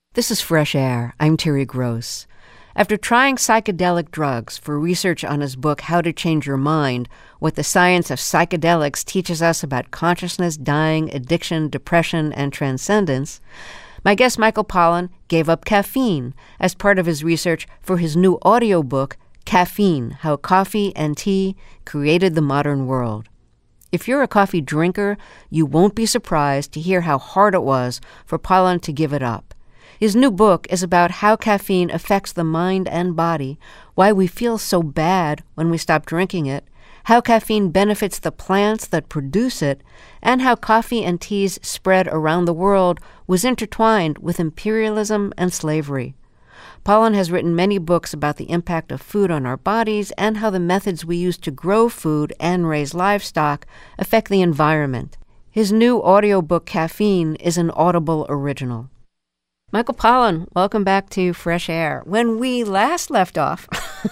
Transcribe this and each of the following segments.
This is Fresh Air. I'm Terry Gross. After trying psychedelic drugs for research on his book, How to Change Your Mind, What the Science of Psychedelics Teaches Us About Consciousness, Dying, Addiction, Depression, and Transcendence, my guest Michael Pollan gave up caffeine as part of his research for his new audiobook, Caffeine, How Coffee and Tea Created the Modern World. If you're a coffee drinker, you won't be surprised to hear how hard it was for Pollan to give it up. His new book is about how caffeine affects the mind and body, why we feel so bad when we stop drinking it, how caffeine benefits the plants that produce it, and how coffee and tea's spread around the world was intertwined with imperialism and slavery. Pollan has written many books about the impact of food on our bodies and how the methods we use to grow food and raise livestock affect the environment. His new audiobook, Caffeine, is an Audible original. Michael Pollan, welcome back to Fresh Air. When we last left off,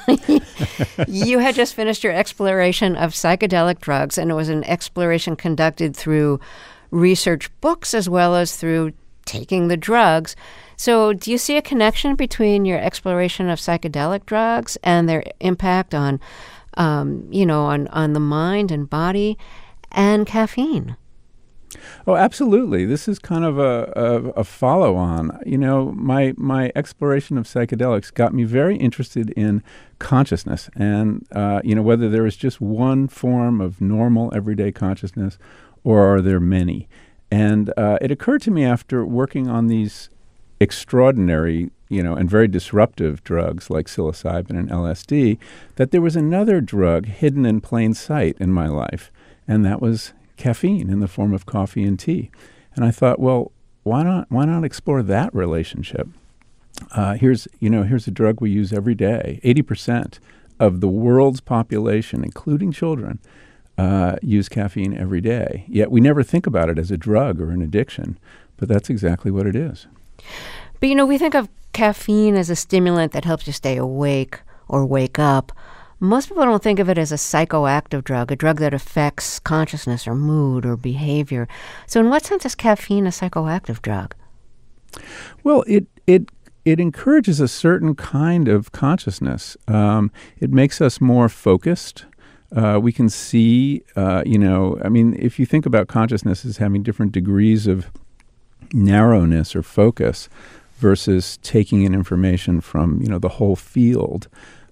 you had just finished your exploration of psychedelic drugs, and it was an exploration conducted through research books as well as through taking the drugs. So do you see a connection between your exploration of psychedelic drugs and their impact on, on the mind and body and caffeine? Oh, absolutely. This is kind of a follow-on. You know, my exploration of psychedelics got me very interested in consciousness and, whether there is just one form of normal everyday consciousness or are there many. And it occurred to me after working on these extraordinary, and very disruptive drugs like psilocybin and LSD, that there was another drug hidden in plain sight in my life, and that was caffeine in the form of coffee and tea. And I thought, well, why not explore that relationship? Here's a drug we use every day. 80% of the world's population, including children, use caffeine every day. Yet we never think about it as a drug or an addiction, but that's exactly what it is. But, we think of caffeine as a stimulant that helps you stay awake or wake up. Most people don't think of it as a psychoactive drug, a drug that affects consciousness or mood or behavior. So in what sense is caffeine a psychoactive drug? Well, it encourages a certain kind of consciousness. It makes us more focused. We can see, if you think about consciousness as having different degrees of narrowness or focus versus taking in information from, the whole field,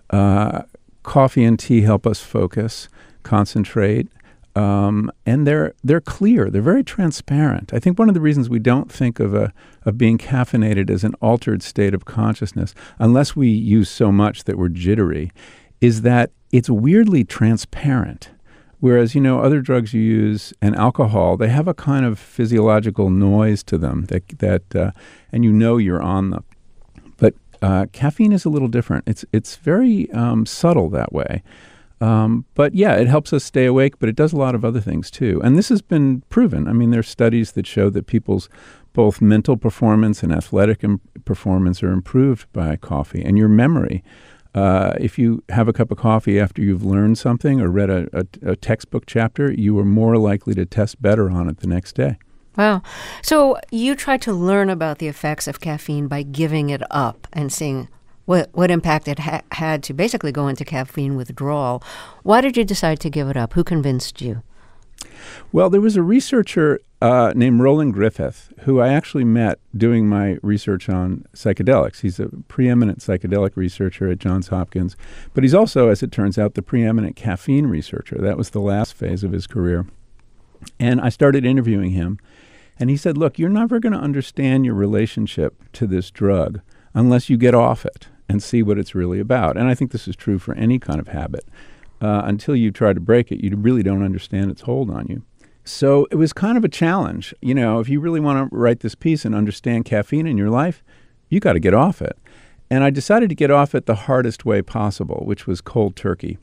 coffee and tea help us focus, concentrate, and they're clear. They're very transparent. I think one of the reasons we don't think of being caffeinated as an altered state of consciousness, unless we use so much that we're jittery, is that it's weirdly transparent. Whereas, other drugs you use and alcohol, they have a kind of physiological noise to them that and you're on them. But caffeine is a little different. It's very subtle that way. But yeah, it helps us stay awake, but it does a lot of other things too. And this has been proven. I mean, there's studies that show that people's both mental performance and athletic performance are improved by coffee, and your memory. If you have a cup of coffee after you've learned something or read a textbook chapter, you are more likely to test better on it the next day. Wow. So you tried to learn about the effects of caffeine by giving it up and seeing what impact it had to basically go into caffeine withdrawal. Why did you decide to give it up? Who convinced you? Well, there was a researcher named Roland Griffith, who I actually met doing my research on psychedelics. He's a preeminent psychedelic researcher at Johns Hopkins, but he's also, as it turns out, the preeminent caffeine researcher. That was the last phase of his career. And I started interviewing him, and he said, look, you're never going to understand your relationship to this drug unless you get off it and see what it's really about. And I think this is true for any kind of habit. Until you try to break it, you really don't understand its hold on you. So it was kind of a challenge. If you really want to write this piece and understand caffeine in your life, you got to get off it. And I decided to get off it the hardest way possible, which was cold turkey.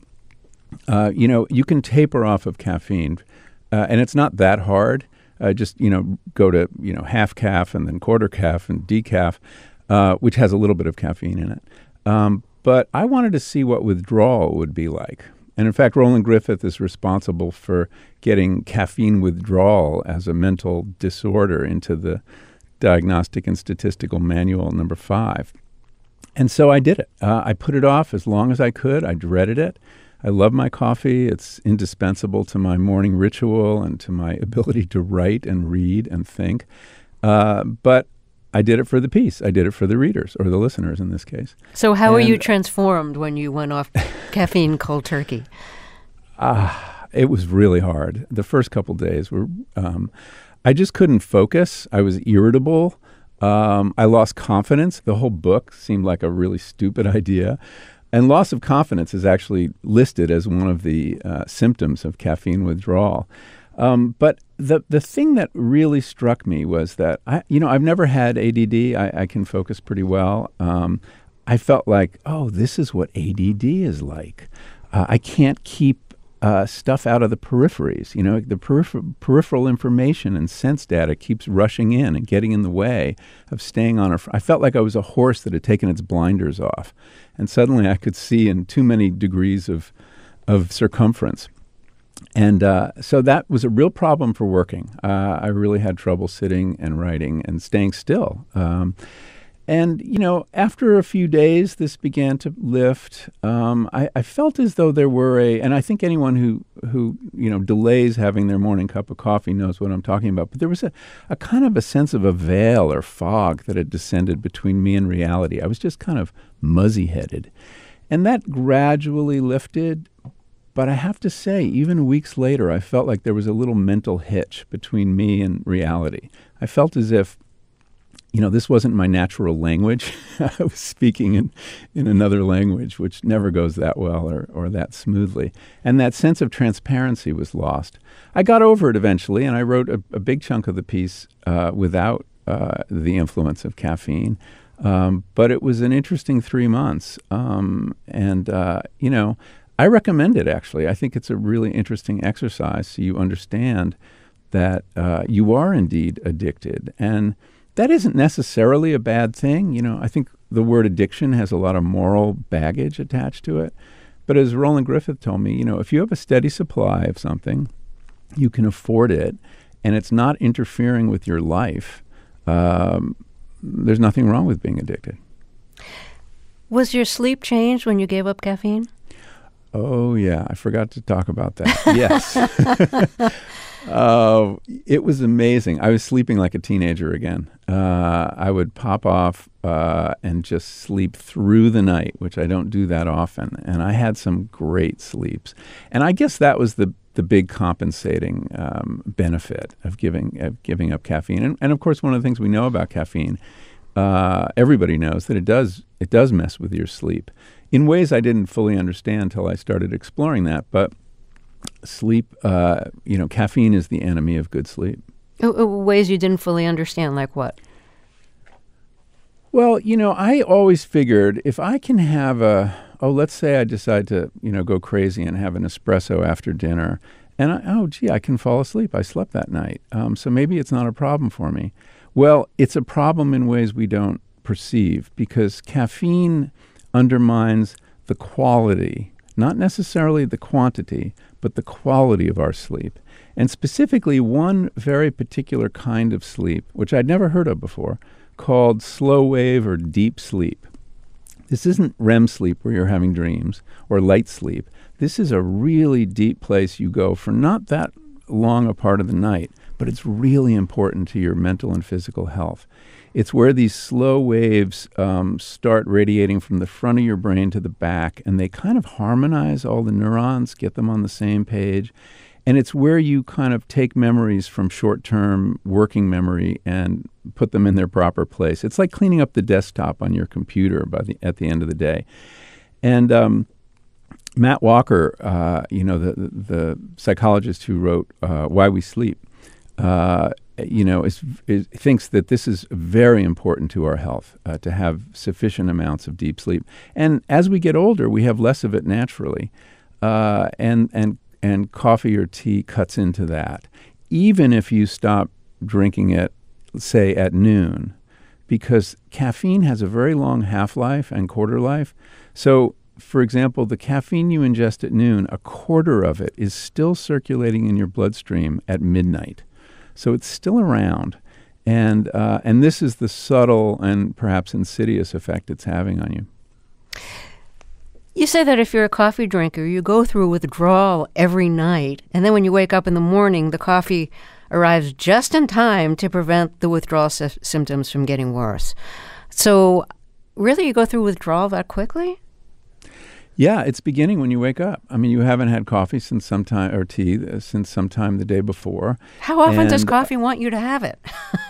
You can taper off of caffeine, and it's not that hard. Just go to half calf and then quarter calf and decaf, which has a little bit of caffeine in it. But I wanted to see what withdrawal would be like. And in fact, Roland Griffith is responsible for getting caffeine withdrawal as a mental disorder into the Diagnostic and Statistical Manual number 5. And so I did it. I put it off as long as I could. I dreaded it. I love my coffee. It's indispensable to my morning ritual and to my ability to write and read and think. But I did it for the piece. I did it for the readers, or the listeners in this case. So how were you transformed when you went off caffeine cold turkey? It was really hard. The first couple days were, I just couldn't focus. I was irritable. I lost confidence. The whole book seemed like a really stupid idea. And loss of confidence is actually listed as one of the symptoms of caffeine withdrawal. But the thing that really struck me was that I've never had ADD. I can focus pretty well. I felt like, oh, this is what ADD is like. I can't keep stuff out of the peripheries. The peripheral information and sense data keeps rushing in and getting in the way of staying on I felt like I was a horse that had taken its blinders off, and suddenly I could see in too many degrees of circumference. And so that was a real problem for working. I really had trouble sitting and writing and staying still. And after a few days, this began to lift. I felt as though there were and I think anyone who delays having their morning cup of coffee knows what I'm talking about. But there was a kind of a sense of a veil or fog that had descended between me and reality. I was just kind of muzzy-headed. And that gradually lifted. But I have to say, even weeks later, I felt like there was a little mental hitch between me and reality. I felt as if this wasn't my natural language. I was speaking in another language, which never goes that well or that smoothly. And that sense of transparency was lost. I got over it eventually, and I wrote a big chunk of the piece without the influence of caffeine. But it was an interesting 3 months. I recommend it, actually. I think it's a really interesting exercise so you understand that you are indeed addicted. And that isn't necessarily a bad thing. I think the word addiction has a lot of moral baggage attached to it. But as Roland Griffith told me, if you have a steady supply of something, you can afford it, and it's not interfering with your life, there's nothing wrong with being addicted. Was your sleep changed when you gave up caffeine? Oh, yeah. I forgot to talk about that. Yes. It was amazing. I was sleeping like a teenager again. I would pop off and just sleep through the night, which I don't do that often. And I had some great sleeps. And I guess that was the big compensating benefit of giving up caffeine. And of course, one of the things we know about caffeine, everybody knows that it does mess with your sleep in ways I didn't fully understand until I started exploring that. But sleep, caffeine is the enemy of good sleep. Ways you didn't fully understand, like what? Well, I always figured if I can have let's say I decide to, go crazy and have an espresso after dinner, and I can fall asleep. I slept that night. So maybe it's not a problem for me. Well, it's a problem in ways we don't perceive, because caffeine undermines the quality, not necessarily the quantity, but the quality of our sleep. And specifically one very particular kind of sleep, which I'd never heard of before, called slow wave or deep sleep. This isn't REM sleep where you're having dreams or light sleep. This is a really deep place you go for not that long a part of the night, but it's really important to your mental and physical health. It's where these slow waves start radiating from the front of your brain to the back, and they kind of harmonize all the neurons, get them on the same page. And it's where you kind of take memories from short-term working memory and put them in their proper place. It's like cleaning up the desktop on your computer at the end of the day. And Matt Walker, the psychologist who wrote Why We Sleep, thinks that this is very important to our health, to have sufficient amounts of deep sleep. And as we get older, we have less of it naturally. And coffee or tea cuts into that, even if you stop drinking it, say, at noon, because caffeine has a very long half-life and quarter life. So, for example, the caffeine you ingest at noon, a quarter of it is still circulating in your bloodstream at midnight. So it's still around. And this is the subtle and perhaps insidious effect it's having on you. You say that if you're a coffee drinker, you go through withdrawal every night, and then when you wake up in the morning, the coffee arrives just in time to prevent the withdrawal symptoms from getting worse. So really, you go through withdrawal that quickly? Yeah, it's beginning when you wake up. I mean, you haven't had coffee since sometime, or tea since sometime the day before. How often does coffee want you to have it?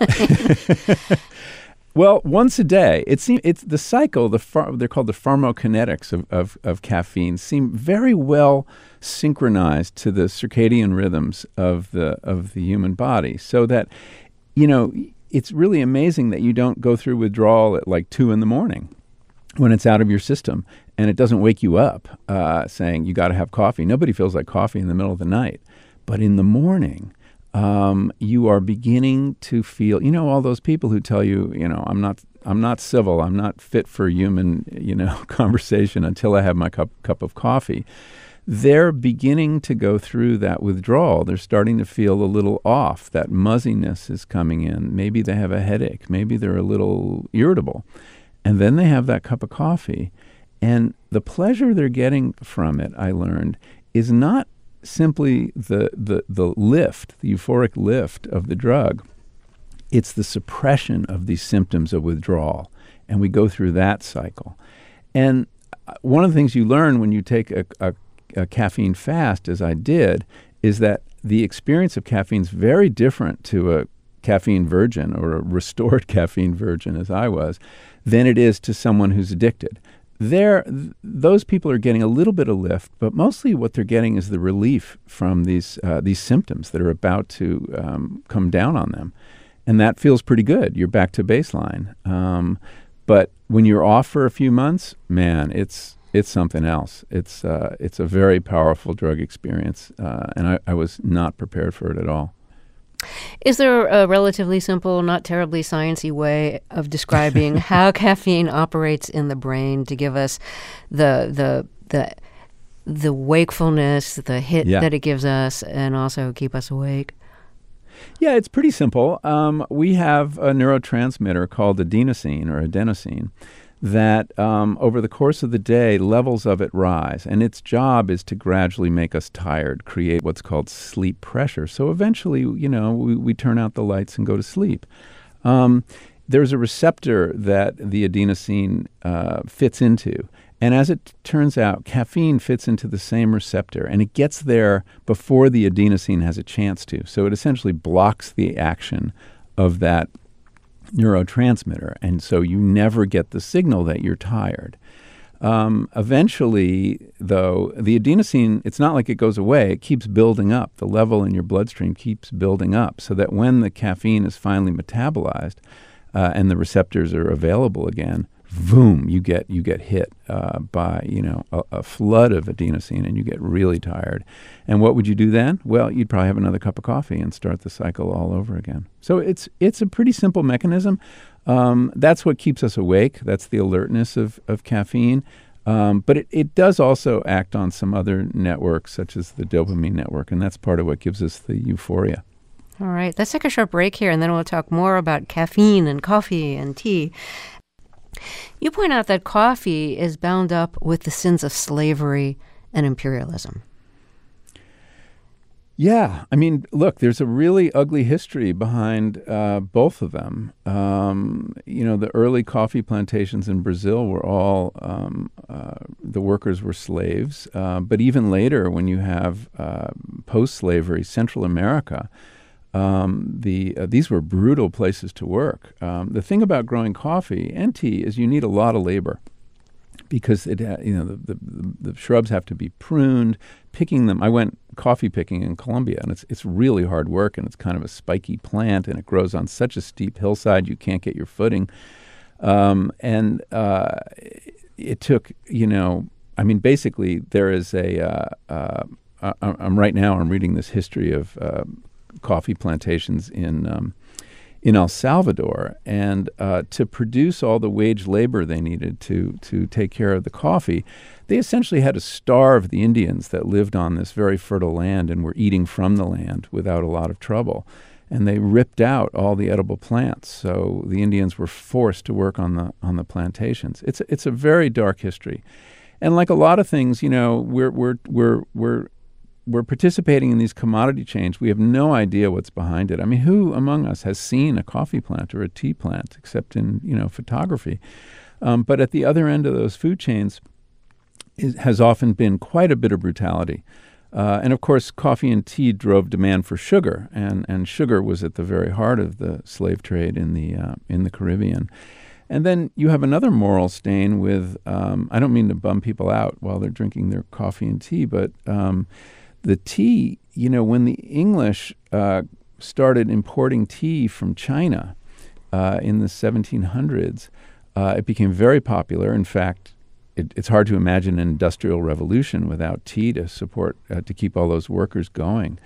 Well, once a day. It's the cycle. They're called the pharmacokinetics of caffeine. Seem very well synchronized to the circadian rhythms of the human body. So that, it's really amazing that you don't go through withdrawal at like 2 a.m. when it's out of your system, and it doesn't wake you up saying you got to have coffee. Nobody feels like coffee in the middle of the night, but in the morning. You are beginning to feel, all those people who tell you, I'm not civil, I'm not fit for human, conversation until I have my cup of coffee. They're beginning to go through that withdrawal. They're starting to feel a little off. That muzziness is coming in. Maybe they have a headache. Maybe they're a little irritable. And then they have that cup of coffee. And the pleasure they're getting from it, I learned, is not simply the lift, the euphoric lift of the drug. It's the suppression of these symptoms of withdrawal. And we go through that cycle. And one of the things you learn when you take a caffeine fast, as I did, is that the experience of caffeine is very different to a caffeine virgin or a restored caffeine virgin, as I was, than it is to someone who's addicted. Those people are getting a little bit of lift, but mostly what they're getting is the relief from these symptoms that are about to come down on them. And that feels pretty good. You're back to baseline. But when you're off for a few months, man, it's something else. It's a very powerful drug experience, and I was not prepared for it at all. Is there a relatively simple, not terribly sciencey way of describing how caffeine operates in the brain to give us the wakefulness, the hit that it gives us, and also keep us awake? Yeah, it's pretty simple. We have a neurotransmitter called adenosine that over the course of the day, levels of it rise. And its job is to gradually make us tired, create what's called sleep pressure. So eventually, we turn out the lights and go to sleep. There's a receptor that the adenosine fits into. And as it turns out, caffeine fits into the same receptor, and it gets there before the adenosine has a chance to. So it essentially blocks the action of that neurotransmitter, and so you never get the signal that you're tired. Eventually, though, the adenosine, it's not like it goes away. It keeps building up. The level in your bloodstream keeps building up so that when the caffeine is finally metabolized and the receptors are available again, boom, you get hit by a flood of adenosine, and you get really tired. And what would you do then? Well, you'd probably have another cup of coffee and start the cycle all over again. So it's a pretty simple mechanism. That's what keeps us awake. That's the alertness of caffeine. But it does also act on some other networks, such as the dopamine network, and that's part of what gives us the euphoria. All right, let's take a short break here, and then we'll talk more about caffeine and coffee and tea. You point out that coffee is bound up with the sins of slavery and imperialism. Yeah. I mean, look, there's a really ugly history behind both of them. The early coffee plantations in Brazil were all, the workers were slaves. But even later, when you have post-slavery Central America, these were brutal places to work. The thing about growing coffee and tea is you need a lot of labor because the shrubs have to be pruned. Picking them, I went coffee picking in Colombia, and it's really hard work, and it's kind of a spiky plant, and it grows on such a steep hillside you can't get your footing. It took basically there is I'm reading this history of coffee plantations in El Salvador, and to produce all the wage labor they needed to take care of the coffee, they essentially had to starve the Indians that lived on this very fertile land and were eating from the land without a lot of trouble. and they ripped out all the edible plants. So the Indians were forced to work on the plantations. It's a very dark history, and like a lot of things, we're participating in these commodity chains. We have no idea what's behind it. I mean, who among us has seen a coffee plant or a tea plant, except in photography? But at the other end of those food chains has often been quite a bit of brutality. And of course, coffee and tea drove demand for sugar, and sugar was at the very heart of the slave trade in the Caribbean. And then you have another moral stain with, I don't mean to bum people out while they're drinking their coffee and tea, but the tea, when the English started importing tea from China in the 1700s, it became very popular. In fact, it's hard to imagine an industrial revolution without tea to support, to keep all those workers going.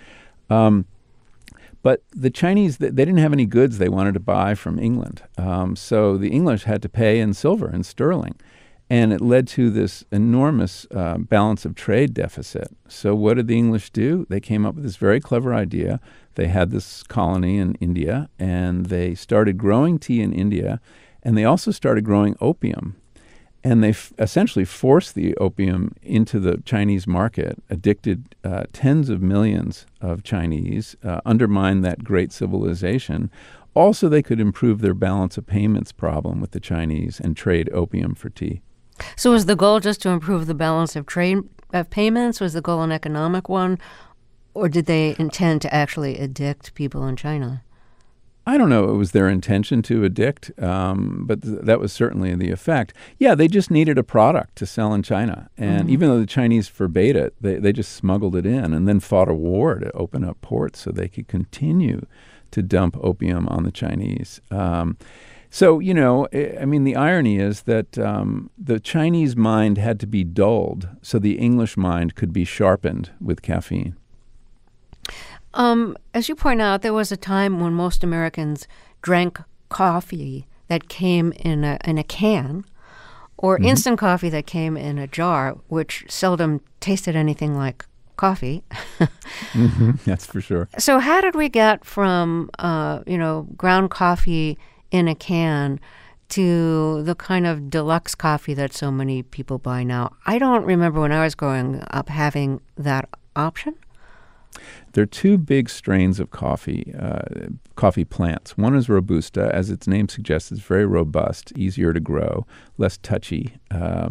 But the Chinese, they didn't have any goods they wanted to buy from England. So the English had to pay in silver and sterling. And it led to this enormous balance of trade deficit. So what did the English do? They came up with this very clever idea. They had this colony in India, and they started growing tea in India, and they also started growing opium. And they essentially forced the opium into the Chinese market, addicted tens of millions of Chinese, undermined that great civilization. Also, they could improve their balance of payments problem with the Chinese and trade opium for tea. So was the goal just to improve the balance of trade of payments? Was the goal an economic one? Or did they intend to actually addict people in China? I don't know. It was their intention to addict, but that was certainly the effect. Yeah, they just needed a product to sell in China. And even though the Chinese forbade it, they just smuggled it in and then fought a war to open up ports so they could continue to dump opium on the Chinese. So, the irony is that the Chinese mind had to be dulled so the English mind could be sharpened with caffeine. As you point out, there was a time when most Americans drank coffee that came in a can or instant coffee that came in a jar, which seldom tasted anything like coffee. That's for sure. So how did we get from, ground coffee in a can to the kind of deluxe coffee that so many people buy now? I don't remember when I was growing up having that option. There are two big strains of coffee plants. One is Robusta. As its name suggests, it's very robust, easier to grow, less touchy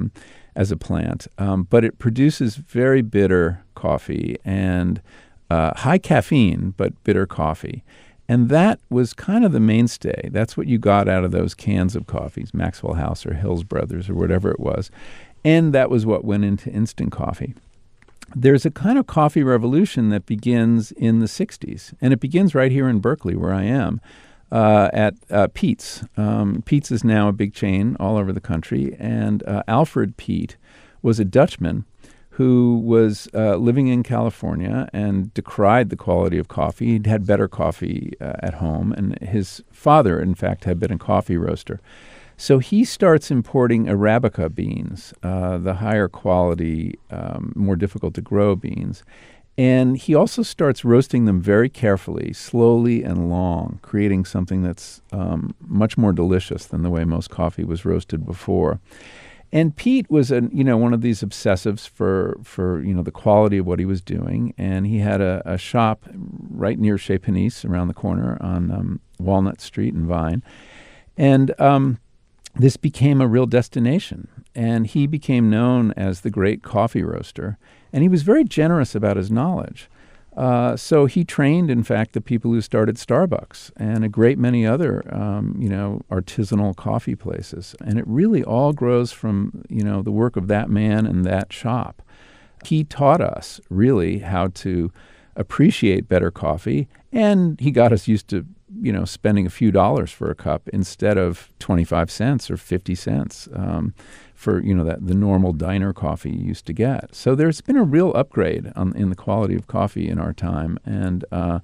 as a plant. But it produces very bitter coffee and high caffeine, but bitter coffee. And that was kind of the mainstay. That's what you got out of those cans of coffees, Maxwell House or Hills Brothers or whatever it was. And that was what went into instant coffee. There's a kind of coffee revolution that begins in the 60s, and it begins right here in Berkeley, where I am, at Peet's. Peet's is now a big chain all over the country, and Alfred Peet was a Dutchman who was living in California and decried the quality of coffee. He'd had better coffee at home, and his father, in fact, had been a coffee roaster. So he starts importing Arabica beans, the higher quality, more difficult to grow beans. And he also starts roasting them very carefully, slowly and long, creating something that's much more delicious than the way most coffee was roasted before. And Peet was one of these obsessives for the quality of what he was doing. And he had a shop right near Chez Panisse around the corner on Walnut Street and Vine. And this became a real destination, and he became known as the great coffee roaster, and he was very generous about his knowledge. So he trained, in fact, the people who started Starbucks and a great many other, artisanal coffee places. And it really all grows from, the work of that man and that shop. He taught us really how to appreciate better coffee, and he got us used to spending a few dollars for a cup instead of 25 cents or 50 cents for, the normal diner coffee you used to get. So there's been a real upgrade in the quality of coffee in our time. And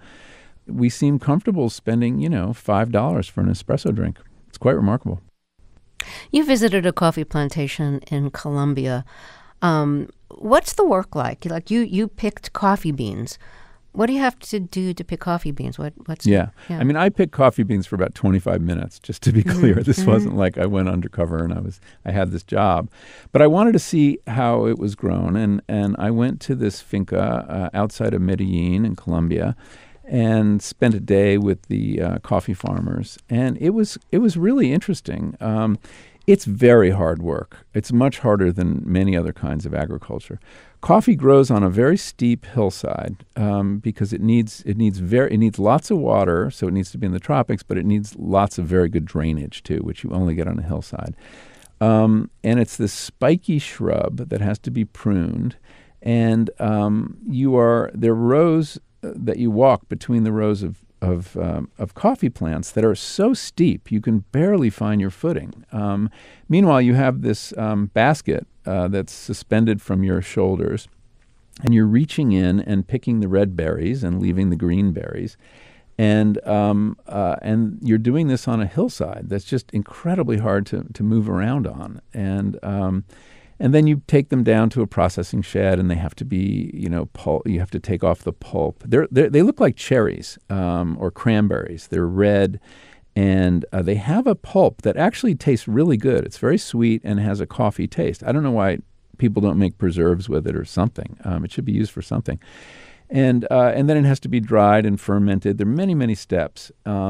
we seem comfortable spending, $5 for an espresso drink. It's quite remarkable. You visited a coffee plantation in Colombia. What's the work like? Like you picked coffee beans. what do you have to do to pick coffee beans? What's Yeah. I mean, I picked coffee beans for about 25 minutes, just to be clear. This wasn't like I went undercover and I had this job. But I wanted to see how it was grown, and I went to this finca outside of Medellin in Colombia and spent a day with the coffee farmers. And it was really interesting. It's very hard work. It's much harder than many other kinds of agriculture. Coffee grows on a very steep hillside because it needs lots of water, so it needs to be in the tropics, but it needs lots of very good drainage too, which you only get on a hillside. And it's this spiky shrub that has to be pruned, and there are rows that you walk between the rows of coffee plants that are so steep you can barely find your footing. Meanwhile, you have this basket that's suspended from your shoulders, and you're reaching in and picking the red berries and leaving the green berries, and you're doing this on a hillside that's just incredibly hard to move around on, and then you take them down to a processing shed, and they have to be, you have to take off the pulp. They look like cherries or cranberries. They're red, and they have a pulp that actually tastes really good. It's very sweet and has a coffee taste. I don't know why people don't make preserves with it or something. It should be used for something. And then it has to be dried and fermented. There are many, many steps.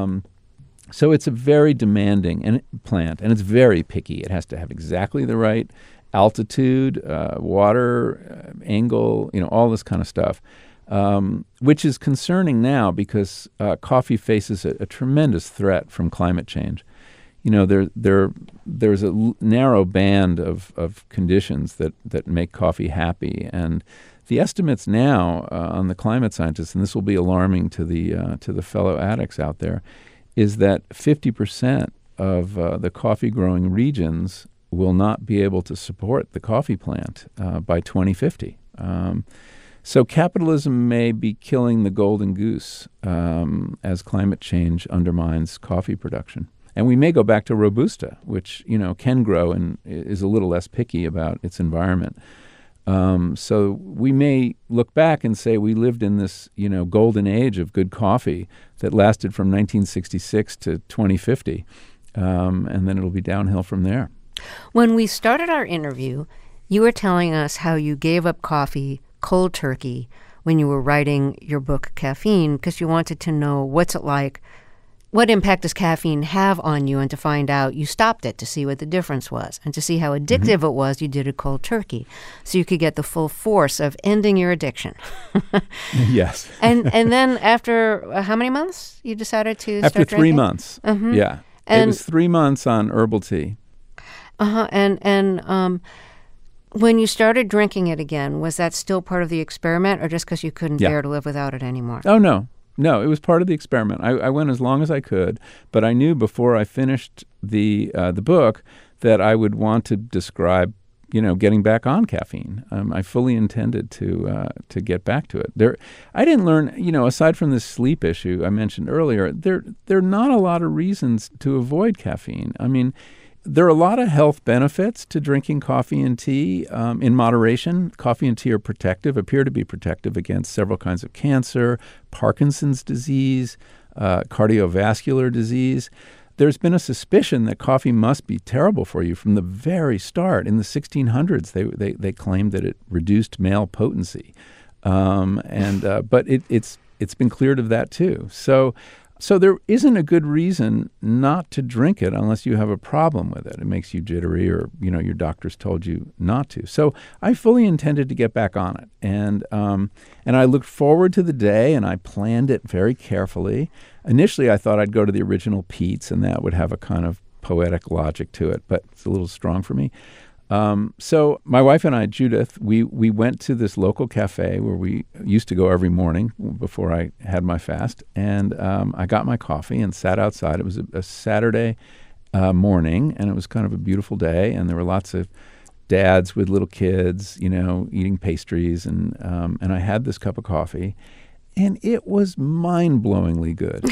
So it's a very demanding plant, and it's very picky. It has to have exactly the right altitude, water, angle, all this kind of stuff, which is concerning now because coffee faces a tremendous threat from climate change. There's a narrow band of conditions that make coffee happy, and the estimates now on the climate scientists, and this will be alarming to the fellow addicts out there, is that 50% of the coffee growing regions will not be able to support the coffee plant by 2050. So capitalism may be killing the golden goose as climate change undermines coffee production. And we may go back to Robusta, which can grow and is a little less picky about its environment. So we may look back and say we lived in this golden age of good coffee that lasted from 1966 to 2050, and then it'll be downhill from there. When we started our interview, you were telling us how you gave up coffee cold turkey when you were writing your book, Caffeine, because you wanted to know what's it like, what impact does caffeine have on you, and to find out you stopped it to see what the difference was. And to see how addictive it was, you did it cold turkey, so you could get the full force of ending your addiction. Yes. and then after how many months you decided to start drinking? After 3 months, yeah. And it was 3 months on herbal tea. And when you started drinking it again, was that still part of the experiment, or just because you couldn't bear to live without it anymore? Oh, no. No, it was part of the experiment. I went as long as I could, but I knew before I finished the book that I would want to describe, getting back on caffeine. I fully intended to get back to it. I didn't learn, aside from this sleep issue I mentioned earlier, there are not a lot of reasons to avoid caffeine. I mean, there are a lot of health benefits to drinking coffee and tea in moderation. Coffee and tea appear to be protective against several kinds of cancer, Parkinson's disease, cardiovascular disease. There's been a suspicion that coffee must be terrible for you from the very start. In the 1600s, they claimed that it reduced male potency, but it's been cleared of that too. So there isn't a good reason not to drink it unless you have a problem with it. It makes you jittery, or your doctor's told you not to. So I fully intended to get back on it, and I looked forward to the day, and I planned it very carefully. Initially, I thought I'd go to the original Pete's, and that would have a kind of poetic logic to it, but it's a little strong for me. So my wife and I, Judith, we went to this local cafe where we used to go every morning before I had my fast, and I got my coffee and sat outside. It was a Saturday morning, and it was kind of a beautiful day, and there were lots of dads with little kids, eating pastries, and I had this cup of coffee, and it was mind-blowingly good.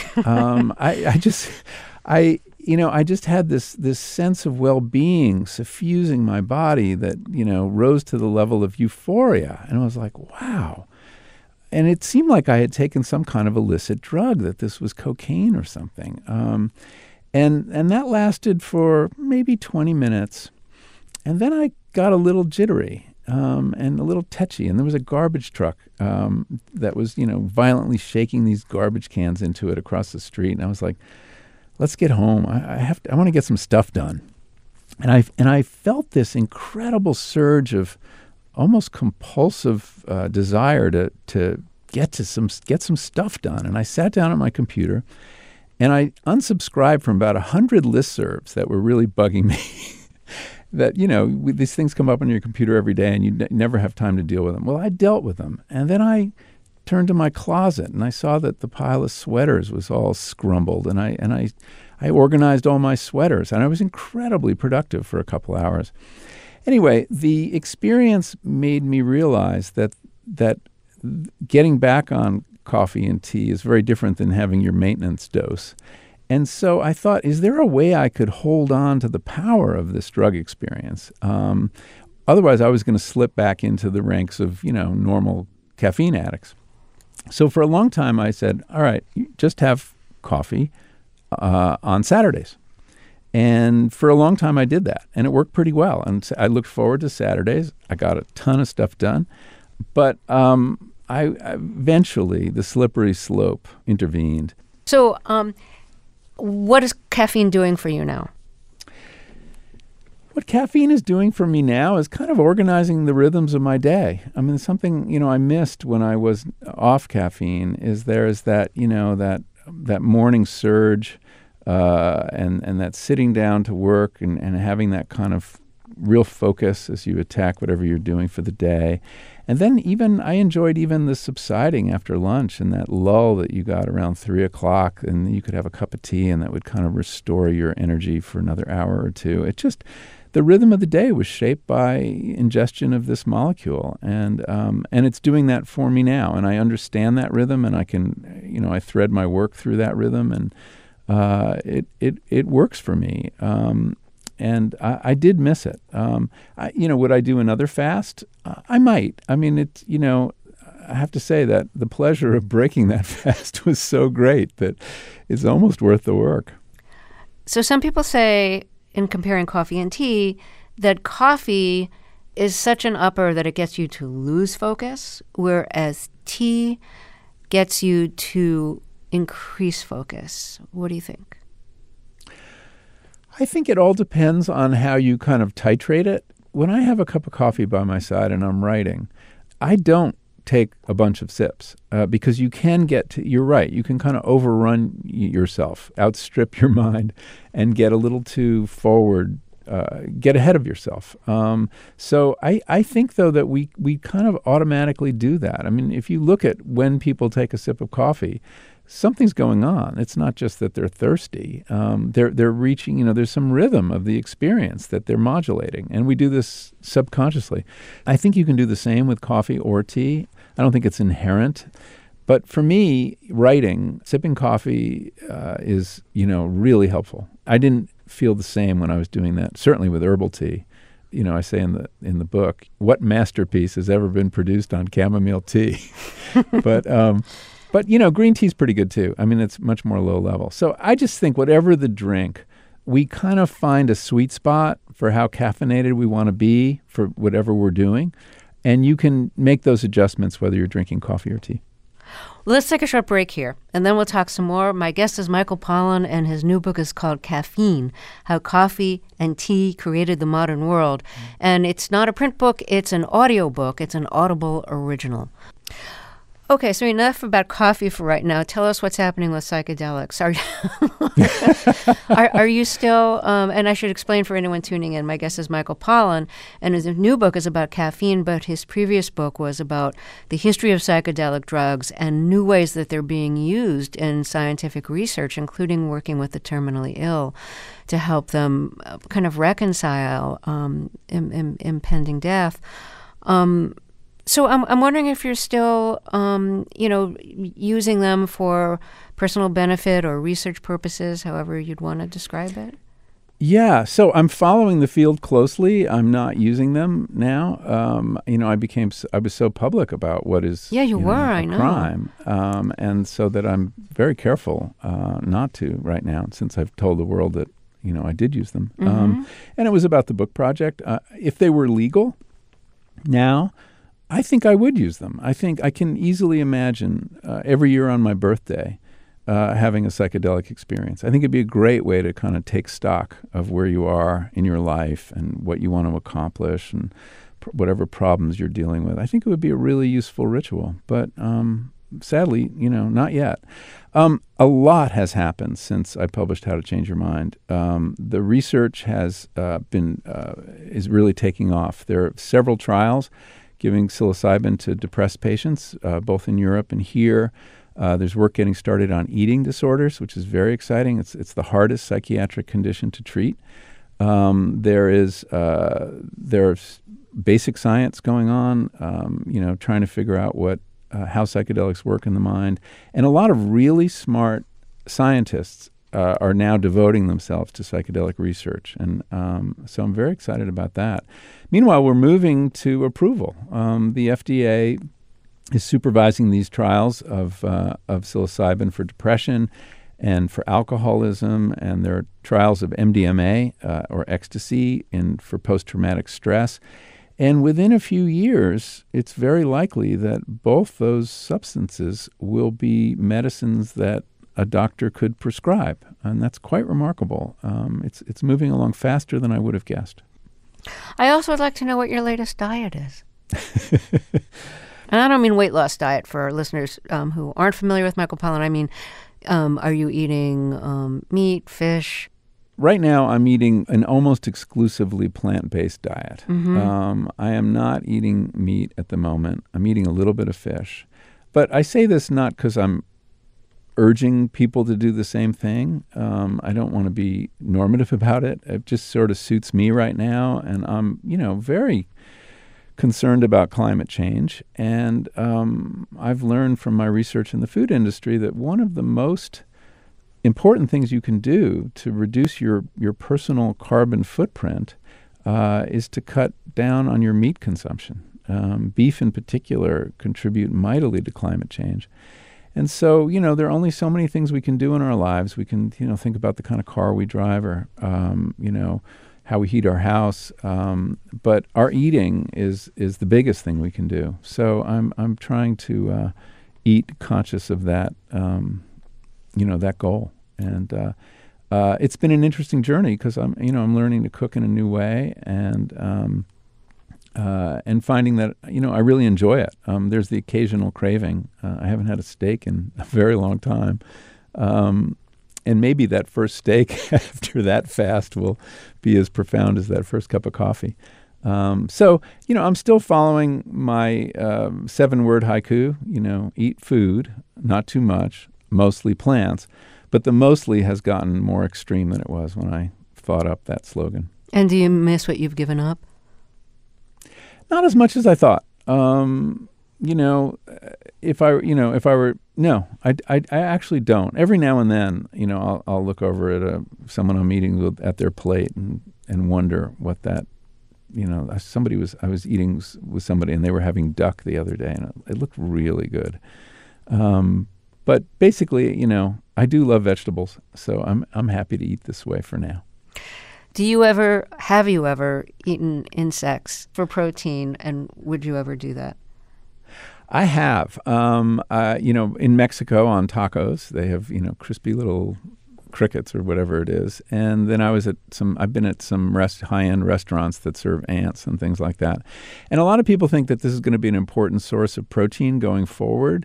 I just had this sense of well-being suffusing my body that, rose to the level of euphoria. And I was like, wow. and it seemed like I had taken some kind of illicit drug, that this was cocaine or something. And that lasted for maybe 20 minutes. And then I got a little jittery and a little tetchy. And there was a garbage truck that was, violently shaking these garbage cans into it across the street. And I was like, let's get home. I want to get some stuff done. And I felt this incredible surge of almost compulsive desire to get some stuff done. And I sat down at my computer, and I unsubscribed from about 100 listservs that were really bugging me. That, these things come up on your computer every day, and you never have time to deal with them. Well, I dealt with them. And then I turned to my closet, and I saw that the pile of sweaters was all scrumbled. And I organized all my sweaters, and I was incredibly productive for a couple hours. Anyway, the experience made me realize that getting back on coffee and tea is very different than having your maintenance dose. And so I thought, is there a way I could hold on to the power of this drug experience? Otherwise, I was going to slip back into the ranks of, normal caffeine addicts. So for a long time, I said, all right, just have coffee on Saturdays. And for a long time, I did that, and it worked pretty well. And I looked forward to Saturdays. I got a ton of stuff done. But I eventually, the slippery slope intervened. So what is caffeine doing for you now? What caffeine is doing for me now is kind of organizing the rhythms of my day. I mean, something, I missed when I was off caffeine is that, that morning surge and that sitting down to work and having that kind of real focus as you attack whatever you're doing for the day. And then I enjoyed the subsiding after lunch and that lull that you got around 3 o'clock, and you could have a cup of tea and that would kind of restore your energy for another hour or two. The rhythm of the day was shaped by ingestion of this molecule, and it's doing that for me now. And I understand that rhythm, and I can, I thread my work through that rhythm, and it works for me. And I did miss it. Would I do another fast? I might. I mean, I have to say that the pleasure of breaking that fast was so great that it's almost worth the work. So some people say, in comparing coffee and tea, that coffee is such an upper that it gets you to lose focus, whereas tea gets you to increase focus. What do you think? I think it all depends on how you kind of titrate it. When I have a cup of coffee by my side and I'm writing, I don't take a bunch of sips because you can you're right, you can kind of overrun yourself, outstrip your mind, and get a little too forward, get ahead of yourself. So I think, though, that we kind of automatically do that. I mean, if you look at when people take a sip of coffee, something's going on. It's not just that they're thirsty. They're reaching, there's some rhythm of the experience that they're modulating. And we do this subconsciously. I think you can do the same with coffee or tea. I don't think it's inherent. But for me, sipping coffee is, really helpful. I didn't feel the same when I was doing that, certainly with herbal tea. I say in the book, what masterpiece has ever been produced on chamomile tea? But, green tea is pretty good, too. I mean, it's much more low level. So I just think whatever the drink, we kind of find a sweet spot for how caffeinated we want to be for whatever we're doing. And you can make those adjustments whether you're drinking coffee or tea. Let's take a short break here, and then we'll talk some more. My guest is Michael Pollan, and his new book is called Caffeine, How Coffee and Tea Created the Modern World. And it's not a print book, it's an audio book. It's an Audible original. Okay, so enough about coffee for right now. Tell us what's happening with psychedelics. Are you still, and I should explain for anyone tuning in, my guest is Michael Pollan, and his new book is about caffeine, but his previous book was about the history of psychedelic drugs and new ways that they're being used in scientific research, including working with the terminally ill to help them kind of reconcile impending death. So I'm wondering if you're still, using them for personal benefit or research purposes, however you'd want to describe it. Yeah, so I'm following the field closely. I'm not using them now. I was so public about what is I a know. crime, and so that I'm very careful not to right now, since I've told the world that I did use them. And it was about the book project. If they were legal now, I think I would use them. I think I can easily imagine every year on my birthday having a psychedelic experience. I think it'd be a great way to kind of take stock of where you are in your life and what you want to accomplish and whatever problems you're dealing with. I think it would be a really useful ritual, but sadly, not yet. A lot has happened since I published How to Change Your Mind. The research is really taking off. There are several trials giving psilocybin to depressed patients, both in Europe and here. There's work getting started on eating disorders, which is very exciting. It's the hardest psychiatric condition to treat. There's basic science going on, trying to figure out how psychedelics work in the mind. And a lot of really smart scientists are now devoting themselves to psychedelic research. And so I'm very excited about that. Meanwhile, we're moving to approval. The FDA is supervising these trials of psilocybin for depression and for alcoholism, and there are trials of MDMA or ecstasy for post-traumatic stress. And within a few years, it's very likely that both those substances will be medicines that a doctor could prescribe, and that's quite remarkable. It's moving along faster than I would have guessed. I also would like to know what your latest diet is. And I don't mean weight loss diet for our listeners who aren't familiar with Michael Pollan. I mean, are you eating meat, fish? Right now, I'm eating an almost exclusively plant-based diet. I am not eating meat at the moment. I'm eating a little bit of fish. But I say this not because I'm urging people to do the same thing. I don't want to be normative about it. It just sort of suits me right now. And I'm, very concerned about climate change. And I've learned from my research in the food industry that one of the most important things you can do to reduce your personal carbon footprint is to cut down on your meat consumption. Beef in particular contribute mightily to climate change. And so, there are only so many things we can do in our lives. We can, think about the kind of car we drive or, how we heat our house. But our eating is the biggest thing we can do. So I'm trying to eat conscious of that, that goal. And it's been an interesting journey because I'm learning to cook in a new way and finding that, I really enjoy it. There's the occasional craving. I haven't had a steak in a very long time. And maybe that first steak after that fast will be as profound as that first cup of coffee. So, I'm still following my 7-word haiku, eat food, not too much, mostly plants. But the mostly has gotten more extreme than it was when I thought up that slogan. And do you miss what you've given up? Not as much as I thought. I actually don't. Every now and then, I'll look over at someone I'm eating with at their plate and wonder what that, I was eating with somebody and they were having duck the other day and it looked really good. But basically, I do love vegetables, so I'm happy to eat this way for now. Have you ever eaten insects for protein, and would you ever do that? I have. In Mexico on tacos, they have, crispy little crickets or whatever it is. And then I've been at some high-end restaurants that serve ants and things like that. And a lot of people think that this is going to be an important source of protein going forward.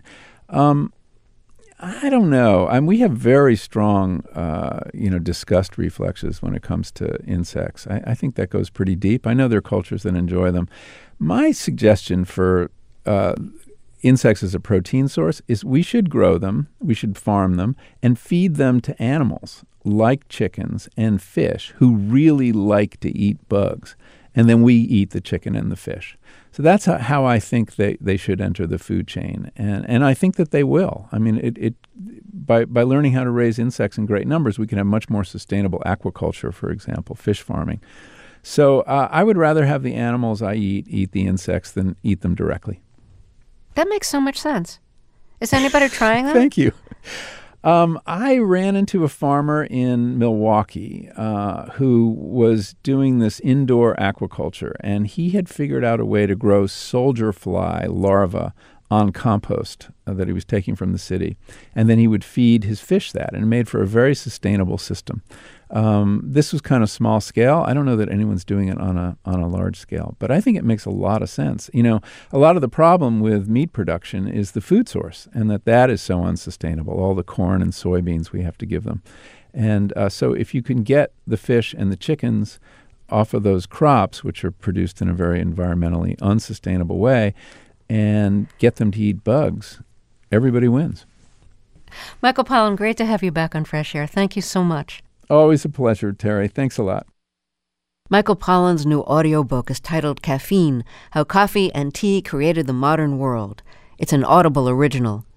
I don't know. We have very strong, disgust reflexes when it comes to insects. I think that goes pretty deep. I know there are cultures that enjoy them. My suggestion for insects as a protein source is we should grow them, we should farm them, and feed them to animals like chickens and fish who really like to eat bugs. and then we eat the chicken and the fish. So that's how I think they should enter the food chain, and I think that they will. I mean, by learning how to raise insects in great numbers, we can have much more sustainable aquaculture, for example, fish farming. So I would rather have the animals I eat the insects than eat them directly. That makes so much sense. Is anybody trying that? Thank you. I ran into a farmer in Milwaukee who was doing this indoor aquaculture, and he had figured out a way to grow soldier fly larvae on compost that he was taking from the city. And then he would feed his fish that, and it made for a very sustainable system. This was kind of small scale. I don't know that anyone's doing it on a large scale, but I think it makes a lot of sense. You know, a lot of the problem with meat production is the food source, and that is so unsustainable, all the corn and soybeans we have to give them. And so if you can get the fish and the chickens off of those crops, which are produced in a very environmentally unsustainable way, and get them to eat bugs, everybody wins. Michael Pollan, great to have you back on Fresh Air. Thank you so much. Always a pleasure, Terry. Thanks a lot. Michael Pollan's new audiobook is titled Caffeine, How Coffee and Tea Created the Modern World. It's an Audible original.